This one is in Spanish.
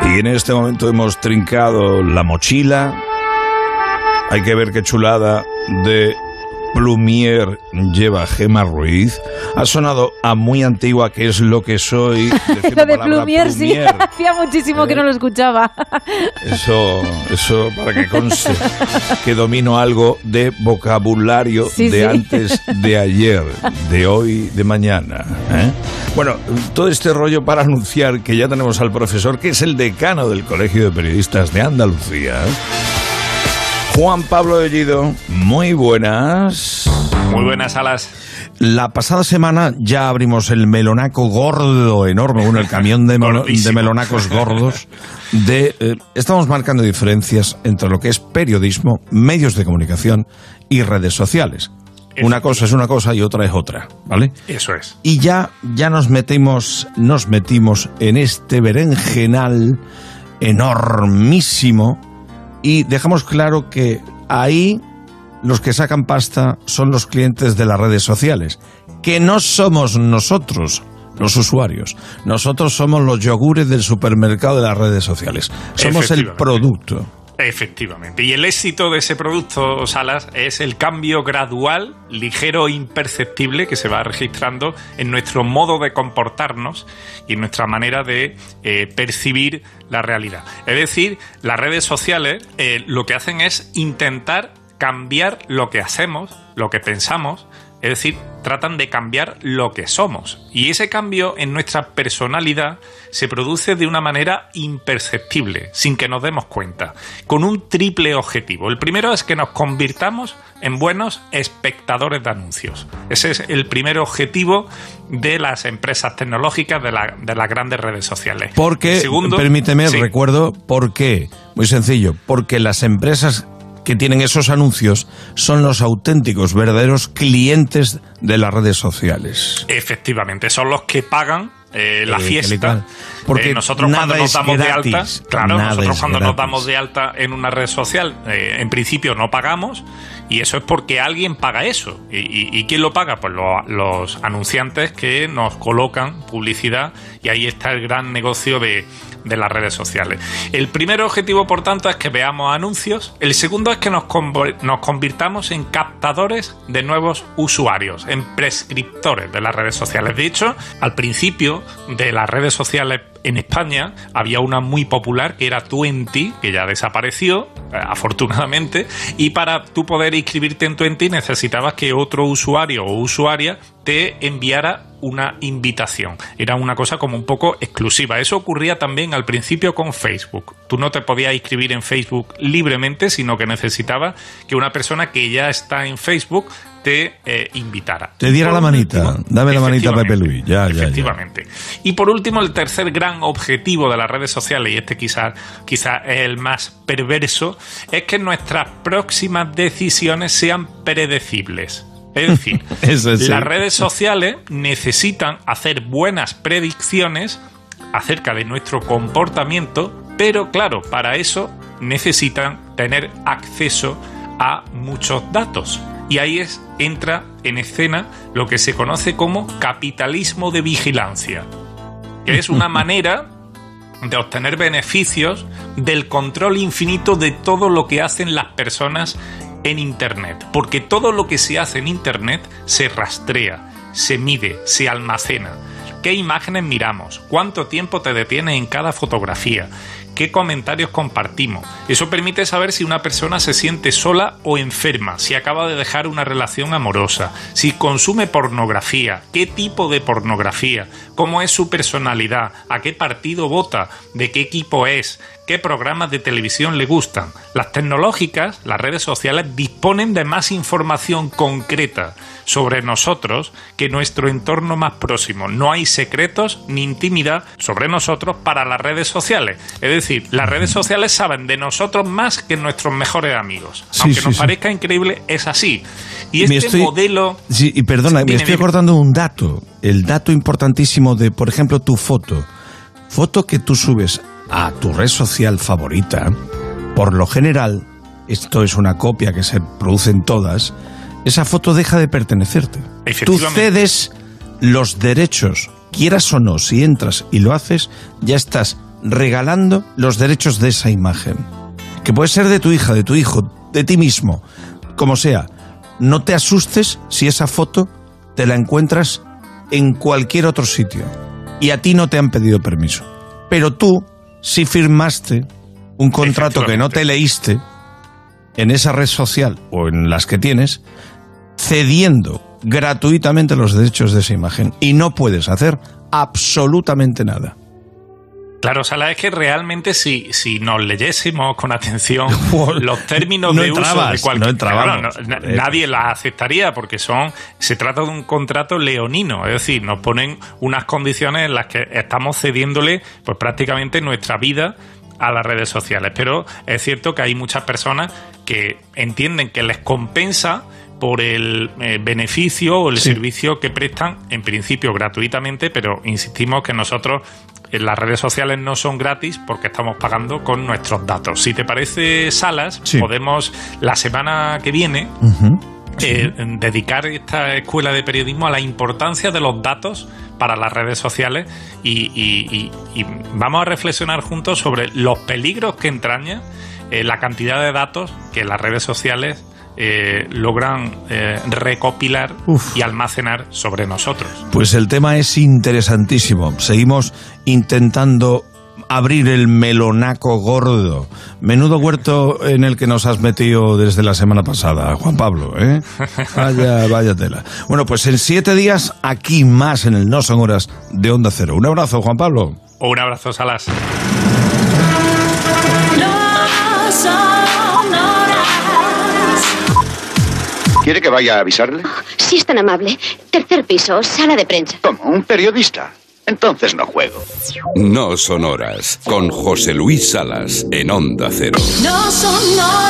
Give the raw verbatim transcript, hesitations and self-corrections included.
Y en este momento hemos trincado la mochila. Hay que ver qué chulada de Plumier lleva Gemma Ruiz. Ha sonado a muy antigua, que es lo que soy. Lo de Plumier, sí, hacía muchísimo ¿Eh? que no lo escuchaba. Eso, eso para que conste que domino algo de vocabulario sí, de sí. antes de ayer, de hoy, de mañana. ¿eh? Bueno, todo este rollo para anunciar que ya tenemos al profesor, que es el decano del Colegio de Periodistas de Andalucía, Juan Pablo Bellido. Muy buenas. Muy buenas, Alas. La pasada semana ya abrimos el melonaco gordo, enorme, bueno, el camión de, melo, de melonacos gordos. De, eh, estamos marcando diferencias entre lo que es periodismo, medios de comunicación y redes sociales. Una cosa es una cosa y otra es otra, ¿vale? Eso es. Y ya, ya nos metimos, nos metimos en este berenjenal enormísimo. Y dejamos claro que ahí los que sacan pasta son los clientes de las redes sociales, que no somos nosotros los usuarios. Nosotros somos los yogures del supermercado de las redes sociales. Somos el producto. Efectivamente. Y el éxito de ese producto, Salas, es el cambio gradual, ligero e imperceptible que se va registrando en nuestro modo de comportarnos y en nuestra manera de eh, percibir la realidad. Es decir, las redes sociales eh, lo que hacen es intentar cambiar lo que hacemos, lo que pensamos. Es decir, tratan de cambiar lo que somos. Y ese cambio en nuestra personalidad se produce de una manera imperceptible, sin que nos demos cuenta, con un triple objetivo. El primero es que nos convirtamos en buenos espectadores de anuncios. Ese es el primer objetivo de las empresas tecnológicas, de, la, de las grandes redes sociales. Porque, segundo, permíteme, sí. recuerdo, ¿por qué? Muy sencillo, porque las empresas que tienen esos anuncios son los auténticos, verdaderos clientes de las redes sociales. Efectivamente, son los que pagan eh, la eh, fiesta. Porque eh, nosotros cuando nos damos gratis, de alta, claro, nosotros cuando gratis. nos damos de alta en una red social, eh, en principio no pagamos, y eso es porque alguien paga eso. ¿Y, y, y quién lo paga? Pues lo, los anunciantes que nos colocan publicidad, y ahí está el gran negocio de de las redes sociales. El primer objetivo, por tanto, es que veamos anuncios. El segundo es que nos, conv- nos convirtamos en captadores de nuevos usuarios, en prescriptores de las redes sociales. De hecho, al principio de las redes sociales en España había una muy popular que era Twenty, que ya desapareció, eh, afortunadamente, y para tú poder inscribirte en Twenty necesitabas que otro usuario o usuaria te enviara una invitación. Era una cosa como un poco exclusiva. Eso ocurría también al principio con Facebook. Tú no te podías inscribir en Facebook libremente, sino que necesitabas que una persona que ya está en Facebook te eh, invitara. Te diera la manita. Último, dame la manita a Pepe Luis. Ya, ya, efectivamente. Ya. Y por último, el tercer gran objetivo de las redes sociales, y este quizás quizá es el más perverso, es que nuestras próximas decisiones sean predecibles. Es decir, Eso sí. las redes sociales necesitan hacer buenas predicciones acerca de nuestro comportamiento, pero claro, para eso necesitan tener acceso a muchos datos. Y ahí es, entra en escena lo que se conoce como capitalismo de vigilancia, que es una manera de obtener beneficios del control infinito de todo lo que hacen las personas en Internet, porque todo lo que se hace en Internet se rastrea, se mide, se almacena. ¿Qué imágenes miramos? ¿Cuánto tiempo te detienes en cada fotografía? ¿Qué comentarios compartimos? Eso permite saber si una persona se siente sola o enferma, si acaba de dejar una relación amorosa, si consume pornografía, qué tipo de pornografía, cómo es su personalidad, a qué partido vota, de qué equipo es, qué programas de televisión le gustan. Las tecnológicas, las redes sociales, disponen de más información concreta sobre nosotros que nuestro entorno más próximo. No hay secretos ni intimidad sobre nosotros para las redes sociales. Es decir, las redes sociales saben de nosotros más que nuestros mejores amigos. Sí, Aunque sí, nos sí. parezca increíble, es así. Y este estoy, modelo... Sí, y perdona, Dime, me estoy dime. acordando de un dato. El dato importantísimo de, por ejemplo, tu foto. Foto que tú subes a tu red social favorita, por lo general, esto es una copia que se produce en todas, esa foto deja de pertenecerte. Tú cedes los derechos, quieras o no, si entras y lo haces, ya estás regalando los derechos de esa imagen. Que puede ser de tu hija, de tu hijo, de ti mismo, como sea. No te asustes si esa foto te la encuentras en cualquier otro sitio y a ti no te han pedido permiso. Pero tú, si firmaste un contrato que no te leíste en esa red social o en las que tienes, cediendo gratuitamente los derechos de esa imagen, y no puedes hacer absolutamente nada. Claro, Salas, es que realmente si, si nos leyésemos con atención los términos no de uso de cualquier... No claro, no, nadie las aceptaría porque son se trata de un contrato leonino, es decir, nos ponen unas condiciones en las que estamos cediéndole pues prácticamente nuestra vida a las redes sociales. Pero es cierto que hay muchas personas que entienden que les compensa por el eh, beneficio o el sí. servicio que prestan, en principio gratuitamente, pero insistimos que nosotros en las redes sociales no son gratis porque estamos pagando con nuestros datos. Si te parece, Salas, sí. podemos la semana que viene uh-huh. eh, sí. dedicar esta escuela de periodismo a la importancia de los datos para las redes sociales y, y, y, y vamos a reflexionar juntos sobre los peligros que entraña eh, la cantidad de datos que las redes sociales Eh, logran eh, recopilar Uf. y almacenar sobre nosotros. Pues el tema es interesantísimo. Seguimos intentando abrir el melonaco gordo. Menudo huerto en el que nos has metido desde la semana pasada, Juan Pablo, ¿eh? Vaya, vaya tela. Bueno, pues en siete días, aquí más en el No Son Horas de Onda Cero. Un abrazo, Juan Pablo. Un abrazo, Salas. No son horas. ¿Quiere que vaya a avisarle? Si es tan amable. Tercer piso, sala de prensa. ¿Cómo? ¿Un periodista? Entonces no juego. No Son Horas, con José Luis Salas, en Onda Cero. No son horas.